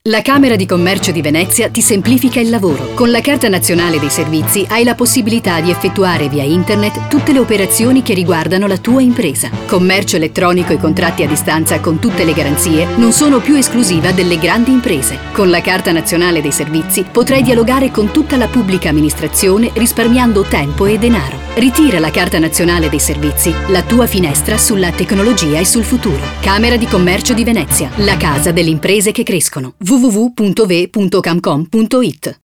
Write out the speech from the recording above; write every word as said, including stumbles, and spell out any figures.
La Camera di Commercio di Venezia ti semplifica il lavoro. Con la Carta Nazionale dei Servizi hai la possibilità di effettuare via internet tutte le operazioni che riguardano la tua impresa. Commercio elettronico e contratti a distanza con tutte le garanzie non sono più esclusiva delle grandi imprese. Con la Carta Nazionale dei Servizi potrai dialogare con tutta la pubblica amministrazione risparmiando tempo e denaro. Ritira la Carta Nazionale dei Servizi, la tua finestra sulla tecnologia e sul futuro. Camera di Commercio di Venezia, la casa delle imprese che crescono. w w w punto v punto camcom punto it